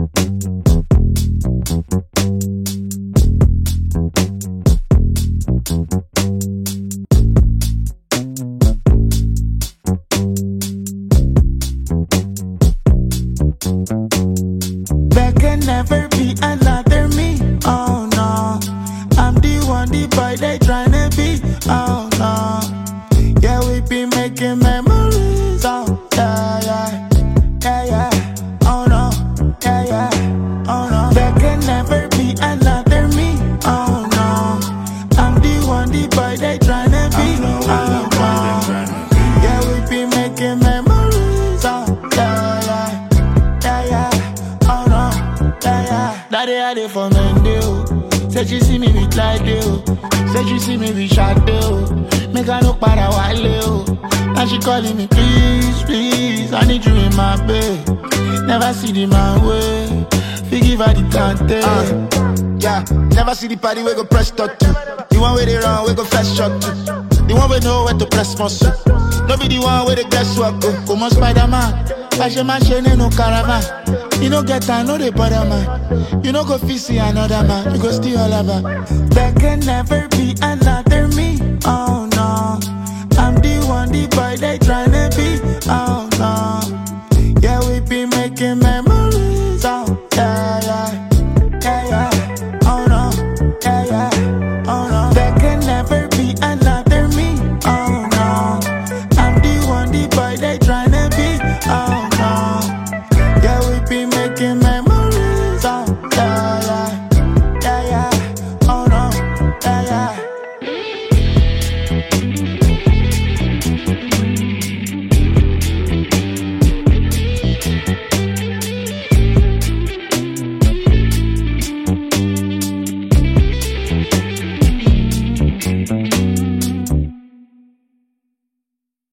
There can never be another me. Oh no, I'm the one, the boy they tryna be. Oh no, yeah, we be making memories. Oh yeah, yeah, yeah, yeah. Oh no, yeah, yeah. Oh no, there can never be another me. Oh no, I'm the one, the boy they tryna be. Oh no, yeah, we be making memories. Oh yeah, yeah, yeah, yeah. Oh no, yeah, yeah. Daddy had it for Mendel. Said she see me with Lydell. Said she see me with Shadow. Make her look para wale. Now she calling me, please, please, I need you in my bed. Never see the man way. Forgive her the tante. Yeah, never see the party we go press start to. The one where they run, we go fast shot to. The one we know where to press muscle. No be the one where the guesswork go. Come on, Spider-Man. Fashe man, shene no caravan. You no get time, no they bother man. You no go fit see another man. You go steal all about. There can never be another me. Oh